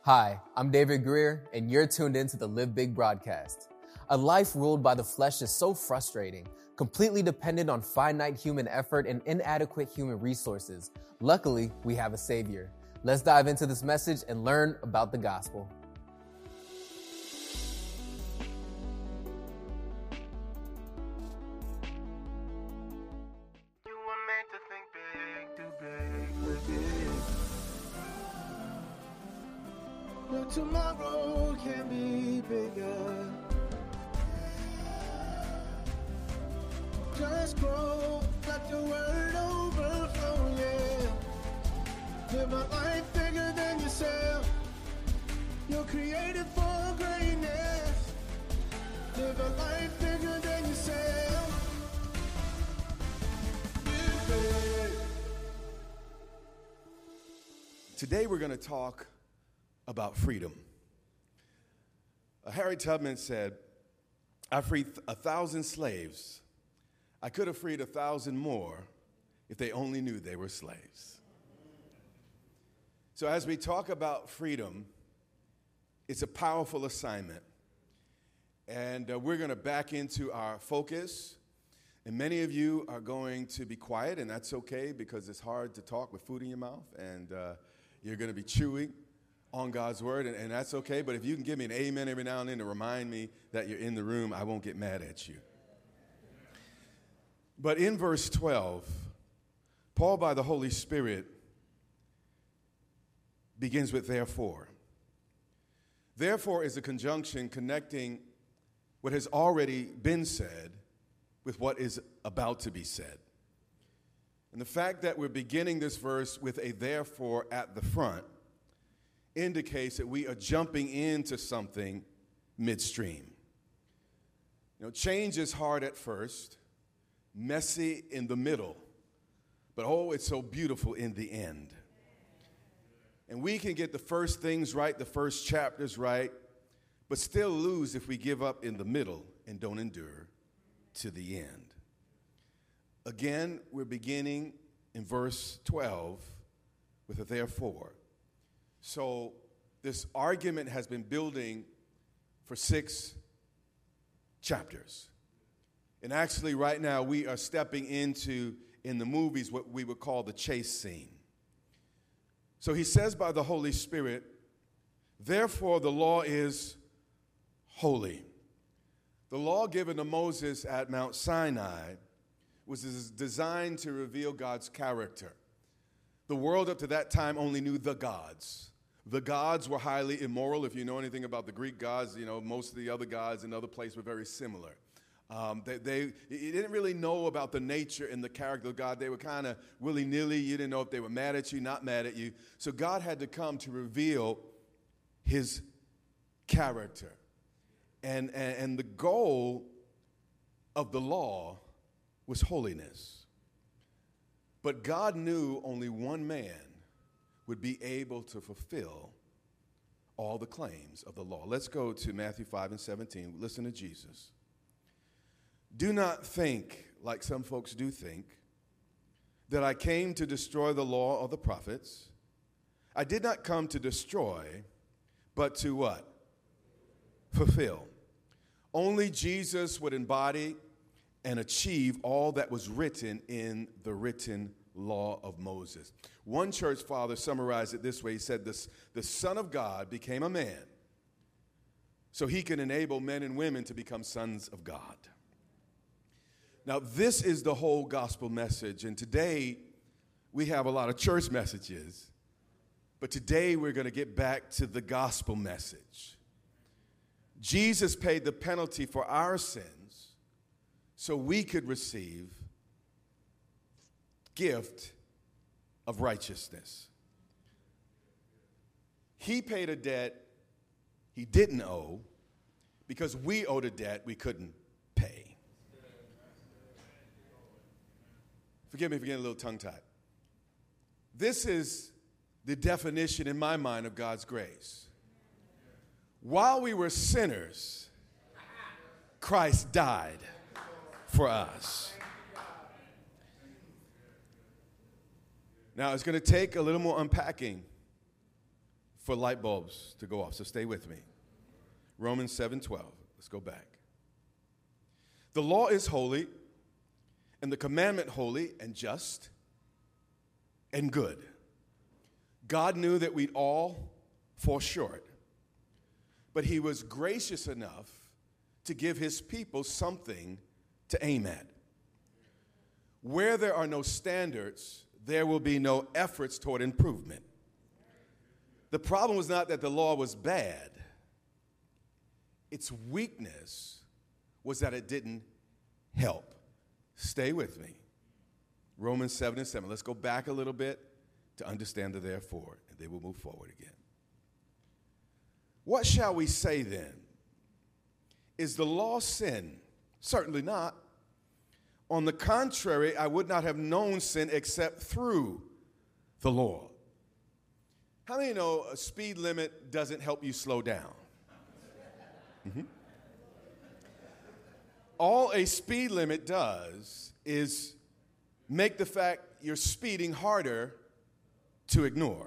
Hi, I'm David Greer, and you're tuned into the Live Big broadcast. A life ruled by the flesh is so frustrating, completely dependent on finite human effort and inadequate human resources. Luckily, we have a Savior. Let's dive into this message and learn about the gospel. Tomorrow can be bigger. Just grow, let the word overflow, yeah. Live a life bigger than yourself. You're created for greatness. Live a life bigger than yourself. Today we're going to talk about freedom. Harriet Tubman said, I freed 1,000 slaves. I could have freed 1,000 more if they only knew they were slaves. So as we talk about freedom, it's a powerful assignment. And we're going to back into our focus. And many of you are going to be quiet, and that's okay because it's hard to talk with food in your mouth, and you're going to be chewing on God's word, and that's okay. But if you can give me an amen every now and then to remind me that you're in the room, I won't get mad at you. But in verse 12, Paul, by the Holy Spirit, begins with therefore. Therefore is a conjunction connecting what has already been said with what is about to be said. And the fact that we're beginning this verse with a therefore at the front indicates that we are jumping into something midstream. You know, change is hard at first, messy in the middle, but oh, it's so beautiful in the end. And we can get the first things right, the first chapters right, but still lose if we give up in the middle and don't endure to the end. Again, we're beginning in verse 12 with a therefore. So this argument has been building for 6 chapters. And actually right now we are stepping into, in the movies, what we would call the chase scene. So he says by the Holy Spirit, therefore the law is holy. The law given to Moses at Mount Sinai was designed to reveal God's character. The world up to that time only knew the gods. The gods were highly immoral. If you know anything about the Greek gods, you know, most of the other gods in other places were very similar. You didn't really know about the nature and the character of God. They were kind of willy-nilly. You didn't know if they were mad at you, not mad at you. So God had to come to reveal his character. And the goal of the law was holiness. But God knew only one man would be able to fulfill all the claims of the law. Let's go to Matthew 5:17. Listen to Jesus. Do not think, like some folks do think, that I came to destroy the law or the prophets. I did not come to destroy, but to what? Fulfill. Only Jesus would embody and achieve all that was written in the written law of Moses. One church father summarized it this way. He said, the Son of God became a man so he can enable men and women to become sons of God. Now, this is the whole gospel message, and today we have a lot of church messages, but today we're going to get back to the gospel message. Jesus paid the penalty for our sins so we could receive gift of righteousness. He paid a debt he didn't owe because we owed a debt we couldn't pay. Forgive me for getting a little tongue-tied. This is the definition in my mind of God's grace. While we were sinners, Christ died for us. Now, it's going to take a little more unpacking for light bulbs to go off, so stay with me. Romans 7:12. Let's go back. The law is holy, and the commandment holy and just and good. God knew that we'd all fall short, but he was gracious enough to give his people something to aim at. Where there are no standards, there will be no efforts toward improvement. The problem was not that the law was bad. Its weakness was that it didn't help. Stay with me. Romans 7:7. Let's go back a little bit to understand the therefore, and then we'll move forward again. What shall we say then? Is the law sin? Certainly not. On the contrary, I would not have known sin except through the law. How many know a speed limit doesn't help you slow down? All a speed limit does is make the fact you're speeding harder to ignore.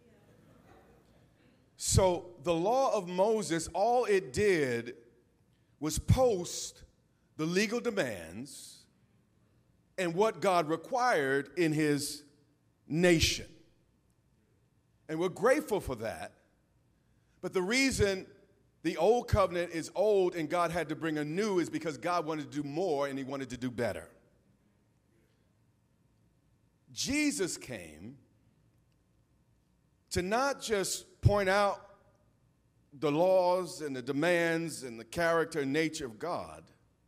So the law of Moses, all it did was post the legal demands and what God required in his nation. And we're grateful for that. But the reason the old covenant is old and God had to bring a new is because God wanted to do more and he wanted to do better. Jesus came to not just point out the laws and the demands and the character and nature of God.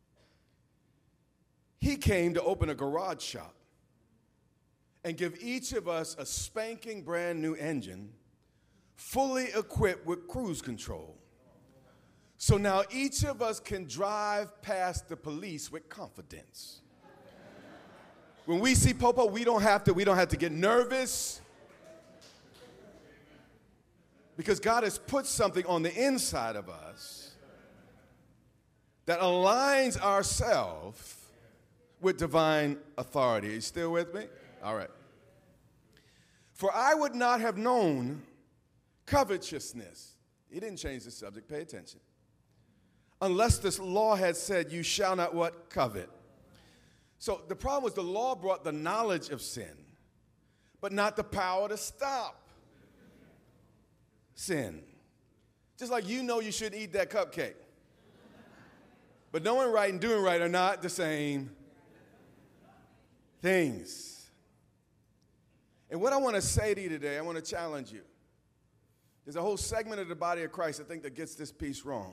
He came to open a garage shop and give each of us a spanking brand new engine, fully equipped with cruise control. So now each of us can drive past the police with confidence. When we see Popo, we don't have to get nervous, because God has put something on the inside of us that aligns ourselves with divine authority. Are you still with me? All right. For I would not have known covetousness. He didn't change the subject. Pay attention. Unless this law had said, you shall not what? Covet. So the problem was the law brought the knowledge of sin, but not the power to stop sin. Just like you know you shouldn't eat that cupcake. But knowing right and doing right are not the same things. And what I want to say to you today, I want to challenge you. There's a whole segment of the body of Christ, I think, that gets this piece wrong.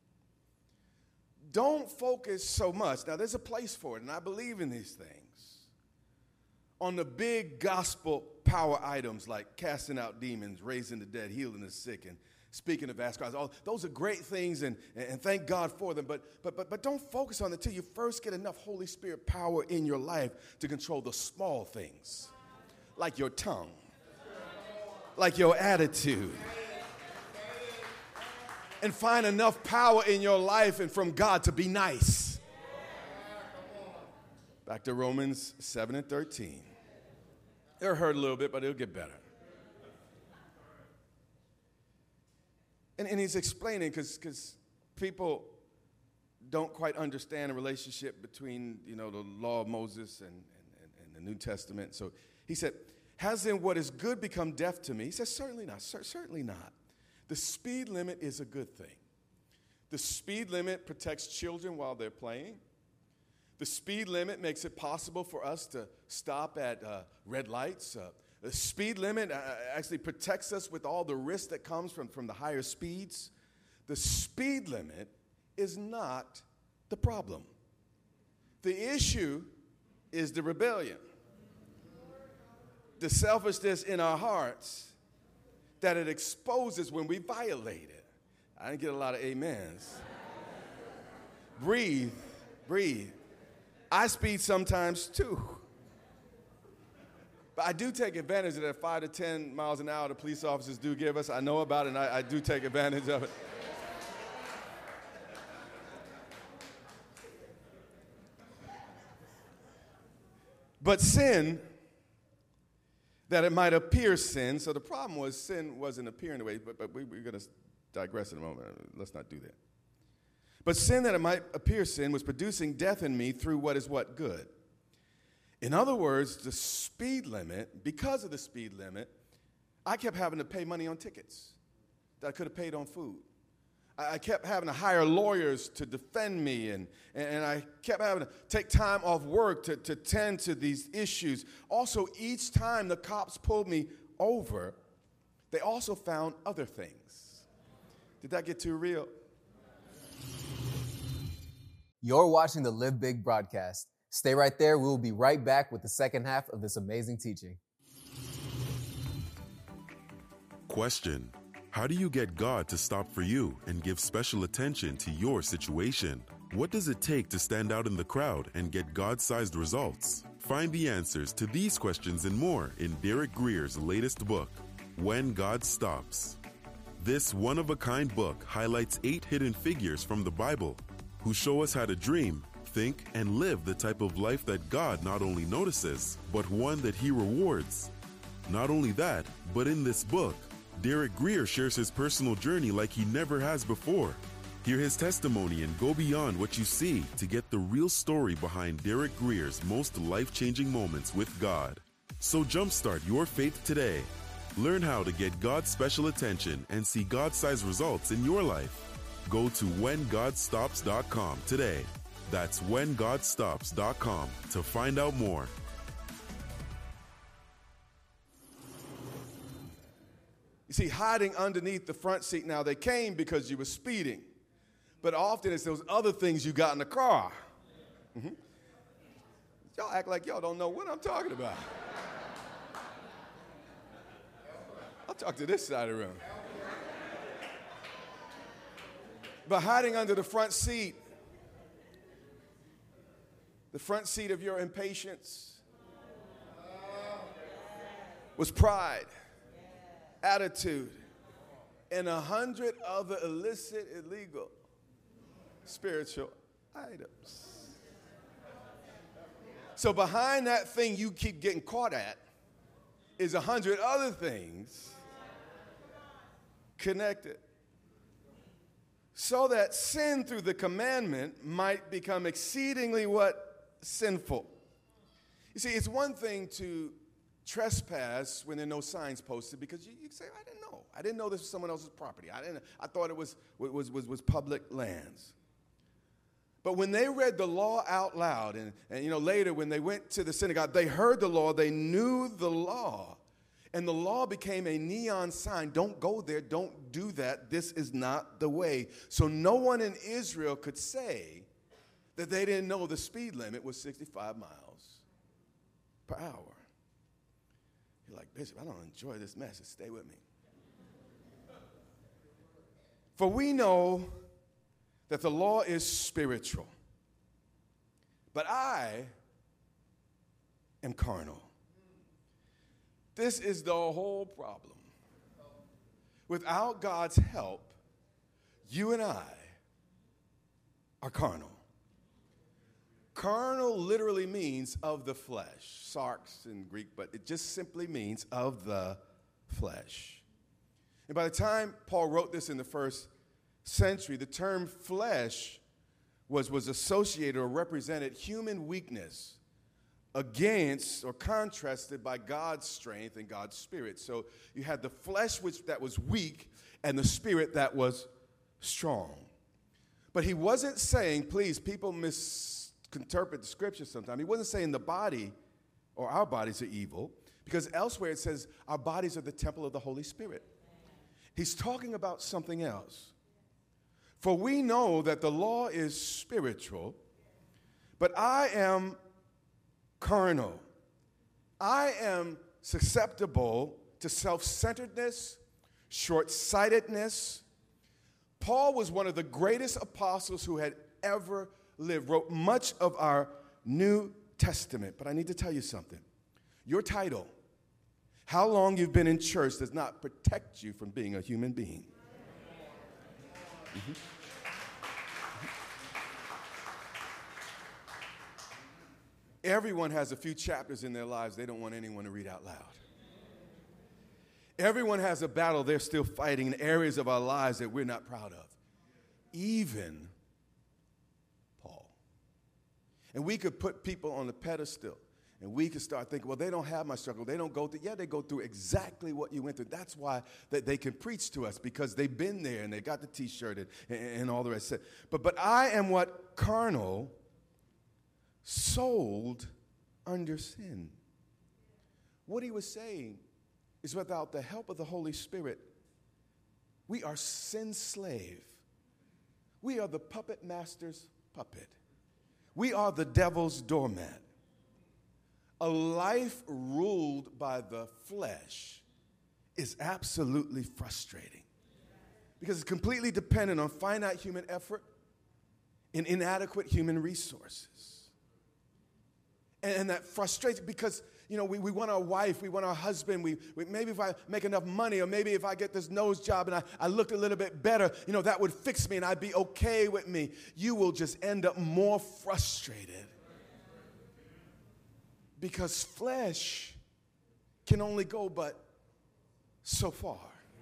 Don't focus so much. Now, there's a place for it, and I believe in these things. On the big gospel power items like casting out demons, raising the dead, healing the sick, and speaking of vast crowds. All those are great things, and thank God for them. But don't focus on it until you first get enough Holy Spirit power in your life to control the small things, like your tongue, like your attitude. And find enough power in your life and from God to be nice. Back to Romans 7:13. It'll hurt a little bit, but it'll get better. And he's explaining, because people don't quite understand the relationship between, the law of Moses and the New Testament. So he said, has then what is good become death to me? He says, certainly not, certainly not. The speed limit is a good thing. The speed limit protects children while they're playing. The speed limit makes it possible for us to stop at red lights. The speed limit actually protects us with all the risk that comes from the higher speeds. The speed limit is not the problem. The issue is the rebellion, the selfishness in our hearts that it exposes when we violate it. I didn't get a lot of amens. Breathe. I speed sometimes too. But I do take advantage of that 5 to 10 miles an hour the police officers do give us. I know about it, and I do take advantage of it. But sin that it might appear sin. So the problem was sin wasn't appearing the way, but we're going to digress in a moment. Let's not do that. But sin that it might appear sin was producing death in me through what is what? Good. In other words, the speed limit, because of the speed limit, I kept having to pay money on tickets that I could have paid on food. I kept having to hire lawyers to defend me, and I kept having to take time off work to tend to these issues. Also, each time the cops pulled me over, they also found other things. Did that get too real? You're watching the Live Big broadcast. Stay right there. We will be right back with the second half of this amazing teaching. Question: how do you get God to stop for you and give special attention to your situation? What does it take to stand out in the crowd and get God-sized results? Find the answers to these questions and more in Derek Greer's latest book, When God Stops. This one-of-a-kind book highlights 8 hidden figures from the Bible who show us how to dream, think, and live the type of life that God not only notices, but one that He rewards. Not only that, but in this book, Derek Greer shares his personal journey like he never has before. Hear his testimony and go beyond what you see to get the real story behind Derek Greer's most life-changing moments with God. So jumpstart your faith today. Learn how to get God's special attention and see God-sized results in your life. Go to WhenGodStops.com today. That's WhenGodStops.com to find out more. You see, hiding underneath the front seat, now they came because you were speeding. But often it's those other things you got in the car. Mm-hmm. Y'all act like y'all don't know what I'm talking about. I'll talk to this side of the room. But hiding under the front seat of your impatience was pride, attitude, and 100 other illicit, illegal, spiritual items. So behind that thing you keep getting caught at is 100 other things connected. So that sin through the commandment might become exceedingly what? Sinful. You see, it's one thing to trespass when there are no signs posted because you say, I didn't know. I didn't know this was someone else's property. I thought it was public lands. But when they read the law out loud, and later when they went to the synagogue, they heard the law, they knew the law, and the law became a neon sign. Don't go there, don't do that, this is not the way. So no one in Israel could say that they didn't know the speed limit was 65 miles per hour. You're like, Bishop, I don't enjoy this message, stay with me. For we know that the law is spiritual, but I am carnal. This is the whole problem. Without God's help, you and I are carnal. Carnal literally means of the flesh. Sarx in Greek, but it just simply means of the flesh. And by the time Paul wrote this in the first century, the term flesh was associated or represented human weakness against or contrasted by God's strength and God's spirit. So you had the flesh that was weak and the spirit that was strong. But he wasn't saying, please, people misinterpret the scripture sometimes. He wasn't saying the body or our bodies are evil, because elsewhere it says our bodies are the temple of the Holy Spirit. He's talking about something else. For we know that the law is spiritual, but I am carnal. I am susceptible to self-centeredness, short-sightedness. Paul was one of the greatest apostles who had ever lived, wrote much of our New Testament. But I need to tell you something. Your title, how long you've been in church, does not protect you from being a human being. Mm-hmm. Everyone has a few chapters in their lives they don't want anyone to read out loud. Everyone has a battle they're still fighting in areas of our lives that we're not proud of. Even Paul. And we could put people on the pedestal, and we could start thinking, well, they don't have my struggle. They don't go through. Yeah, they go through exactly what you went through. That's why they can preach to us, because they've been there and they got the T-shirt and all the rest. But I am what? Carnal, sold under sin. What he was saying is, without the help of the Holy Spirit, we are sin slave. We are the puppet master's puppet. We are the devil's doormat. A life ruled by the flesh is absolutely frustrating, because it's completely dependent on finite human effort and inadequate human resources. And that frustrates, because we want our wife, we want our husband, we maybe if I make enough money, or maybe if I get this nose job and I look a little bit better, that would fix me and I'd be okay with me. You will just end up more frustrated, because flesh can only go but so far.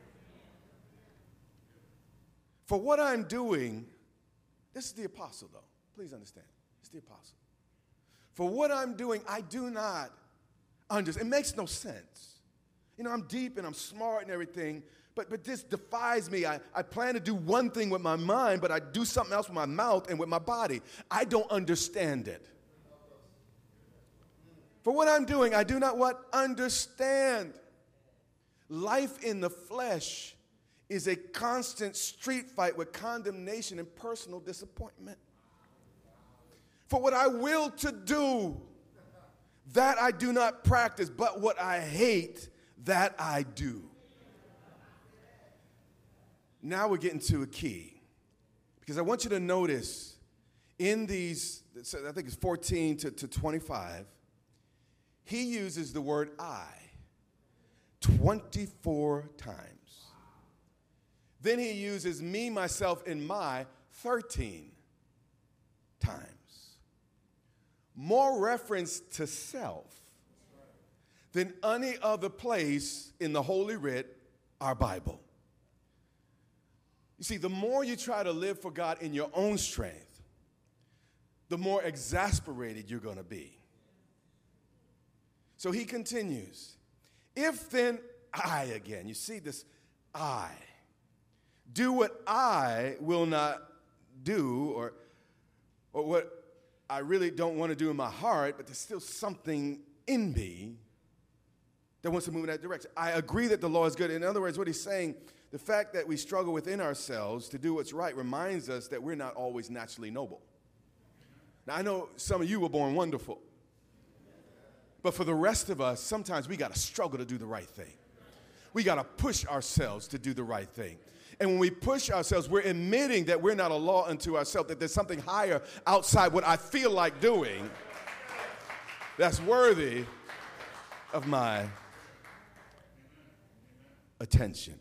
For what I'm doing, this is the apostle though, please understand, it's the apostle. For what I'm doing, I do not understand. It makes no sense. I'm deep and I'm smart and everything, but this defies me. I plan to do one thing with my mind, but I do something else with my mouth and with my body. I don't understand it. For what I'm doing, I do not what? Understand. Life in the flesh is a constant street fight with condemnation and personal disappointment. For what I will to do, that I do not practice, but what I hate, that I do. Now we're getting to a key, because I want you to notice in these, I think it's 14 to 25, he uses the word I 24 times. Then he uses me, myself, and my 13 times. More reference to self than any other place in the Holy Writ, our Bible. You see, the more you try to live for God in your own strength, the more exasperated you're going to be. So he continues, if then I again, you see this I, do what I will not do, or what I really don't want to do in my heart, but there's still something in me that wants to move in that direction. I agree that the law is good. In other words, what he's saying, the fact that we struggle within ourselves to do what's right reminds us that we're not always naturally noble. Now, I know some of you were born wonderful. But for the rest of us, sometimes we got to struggle to do the right thing. We got to push ourselves to do the right thing. And when we push ourselves, we're admitting that we're not a law unto ourselves, that there's something higher outside what I feel like doing that's worthy of my attention.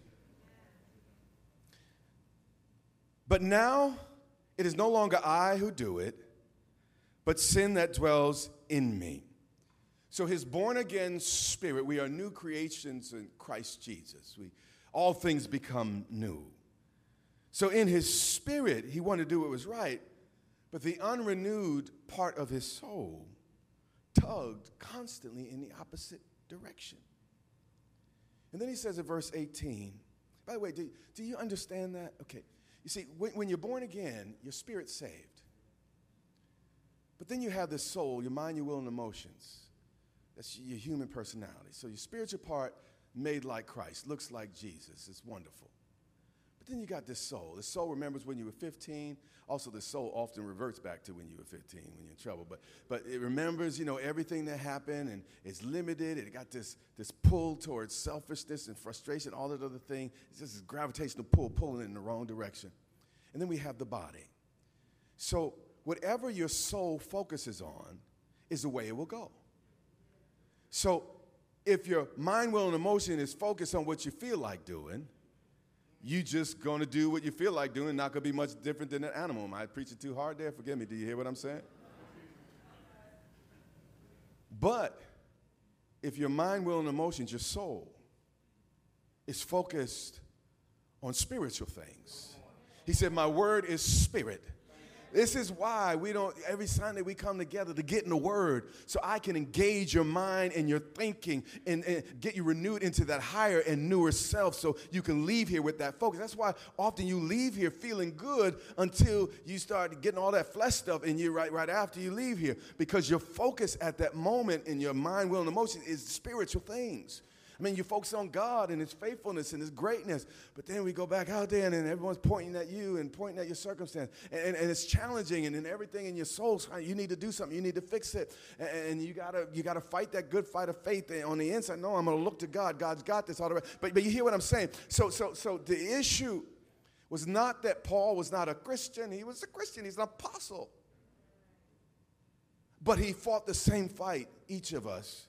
But now it is no longer I who do it, but sin that dwells in me. So his born-again spirit, we are new creations in Christ Jesus. All things become new. So in his spirit, he wanted to do what was right, but the unrenewed part of his soul tugged constantly in the opposite direction. And then he says in verse 18, by the way, do you understand that? Okay. You see, when you're born again, your spirit's saved. But then you have this soul, your mind, your will, and emotions. That's your human personality. So your spiritual part made like Christ, looks like Jesus. It's wonderful. But then you got this soul. The soul remembers when you were 15. Also, the soul often reverts back to when you were 15, when you're in trouble. But it remembers, everything that happened, and it's limited. It got this pull towards selfishness and frustration, all that other thing. It's just this gravitational pull, pulling it in the wrong direction. And then we have the body. So whatever your soul focuses on is the way it will go. So if your mind, will, and emotion is focused on what you feel like doing, you just going to do what you feel like doing, not going to be much different than an animal. Am I preaching too hard there? Forgive me. Do you hear what I'm saying? But if your mind, will, and emotions, your soul, is focused on spiritual things. He said, my word is spirit. This is why we don't, every Sunday we come together to get in the word so I can engage your mind and your thinking and get you renewed into that higher and newer self so you can leave here with that focus. That's why often you leave here feeling good until you start getting all that flesh stuff in you right after you leave here, because your focus at that moment in your mind, will, and emotion is spiritual things. I mean, you focus on God and his faithfulness and his greatness, but then we go back out there and then everyone's pointing at you and pointing at your circumstance. And it's challenging, and then everything in your soul, you need to do something. You need to fix it. And you gotta fight that good fight of faith on the inside. No, I'm going to look to God. God's got this. All the way. But you hear what I'm saying? So the issue was not that Paul was not a Christian. He was a Christian. He's an apostle. But he fought the same fight each of us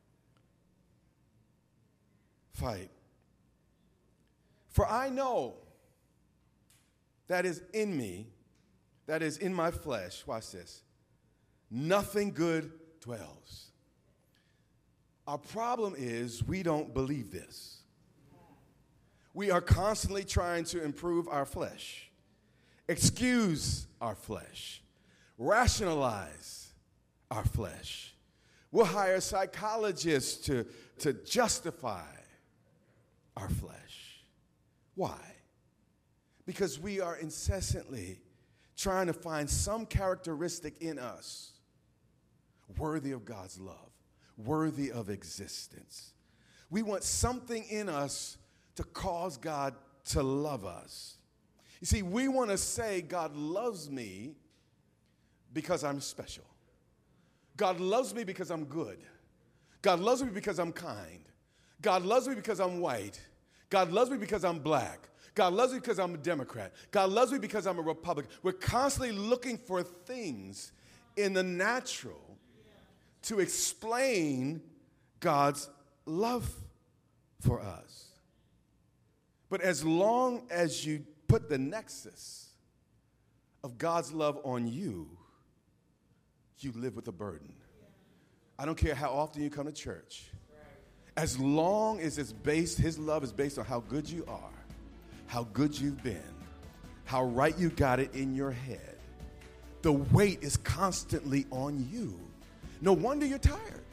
fight. For I know that is in me, that is in my flesh, watch this, nothing good dwells. Our problem is we don't believe this. We are constantly trying to improve our flesh, excuse our flesh, rationalize our flesh. We'll hire psychologists to justify our flesh. Why? Because we are incessantly trying to find some characteristic in us worthy of God's love, worthy of existence. We want something in us to cause God to love us. You see, we want to say God loves me because I'm special. God loves me because I'm good. God loves me because I'm kind. God loves me because I'm white. God loves me because I'm black. God loves me because I'm a Democrat. God loves me because I'm a Republican. We're constantly looking for things in the natural to explain God's love for us. But as long as you put the nexus of God's love on you, you live with a burden. I don't care how often you come to church. As long as it's based, his love is based on how good you are, how good you've been, how right you got it in your head. The weight is constantly on you. No wonder you're tired.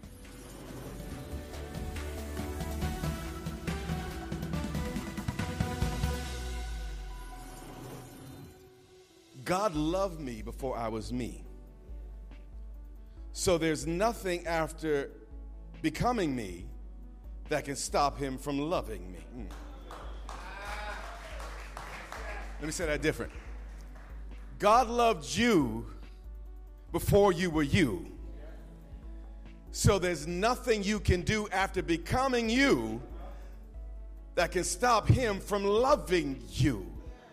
God loved me before I was me. So there's nothing after becoming me that can stop him from loving me. Let me say that different. God loved you before you were you. So there's nothing you can do after becoming you that can stop him from loving you.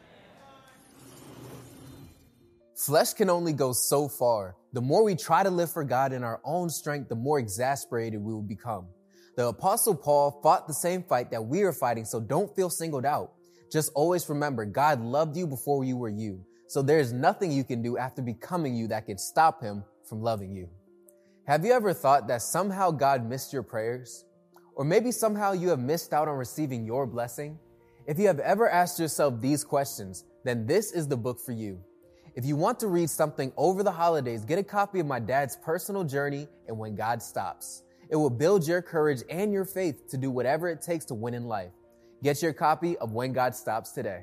Flesh can only go so far. The more we try to live for God in our own strength, the more exasperated we will become. The Apostle Paul fought the same fight that we are fighting, so don't feel singled out. Just always remember, God loved you before you were you. So there's nothing you can do after becoming you that can stop him from loving you. Have you ever thought that somehow God missed your prayers? Or maybe somehow you have missed out on receiving your blessing? If you have ever asked yourself these questions, then this is the book for you. If you want to read something over the holidays, get a copy of my dad's personal journey and When God Stops. It will build your courage and your faith to do whatever it takes to win in life. Get your copy of When God Stops today.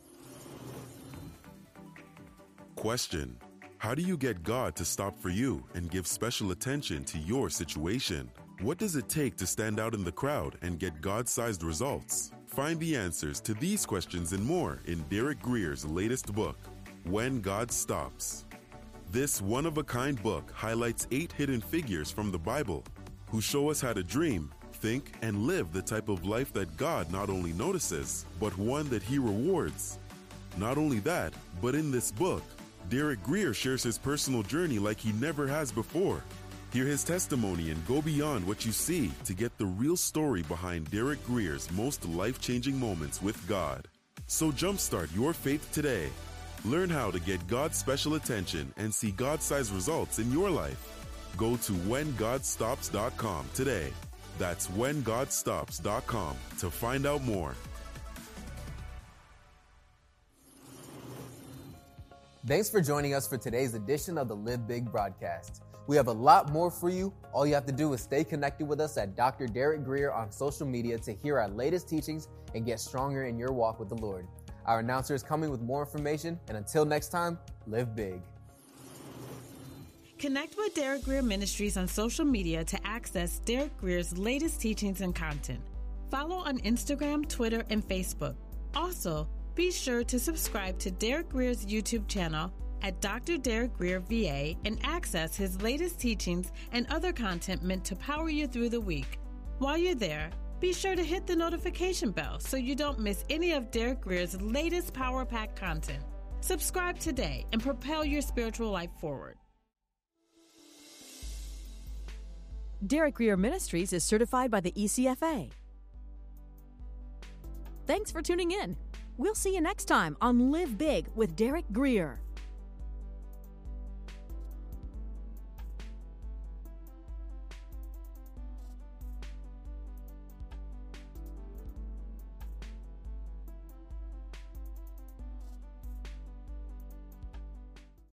Question: how do you get God to stop for you and give special attention to your situation? What does it take to stand out in the crowd and get God-sized results? Find the answers to these questions and more in Derek Grier's latest book, When God Stops. This one-of-a-kind book highlights 8 hidden figures from the Bible who show us how to dream, think, and live the type of life that God not only notices, but one that he rewards. Not only that, but in this book, Derek Grier shares his personal journey like he never has before. Hear his testimony and go beyond what you see to get the real story behind Derek Grier's most life-changing moments with God. So jumpstart your faith today. Learn how to get God's special attention and see God-sized results in your life. Go to WhenGodStops.com today. That's whengodstops.com to find out more. Thanks for joining us for today's edition of the Live Big broadcast. We have a lot more for you. All you have to do is stay connected with us at Dr. Derek Grier on social media to hear our latest teachings and get stronger in your walk with the Lord. Our announcer is coming with more information, and until next time, live big. Connect with Derek Grier Ministries on social media to access Derek Grier's latest teachings and content. Follow on Instagram, Twitter, and Facebook. Also, be sure to subscribe to Derek Grier's YouTube channel at Dr. Derek Grier VA and access his latest teachings and other content meant to power you through the week. While you're there, be sure to hit the notification bell so you don't miss any of Derek Grier's latest power-packed content. Subscribe today and propel your spiritual life forward. Derek Grier Ministries is certified by the ECFA. Thanks for tuning in. We'll see you next time on Live Big with Derek Grier.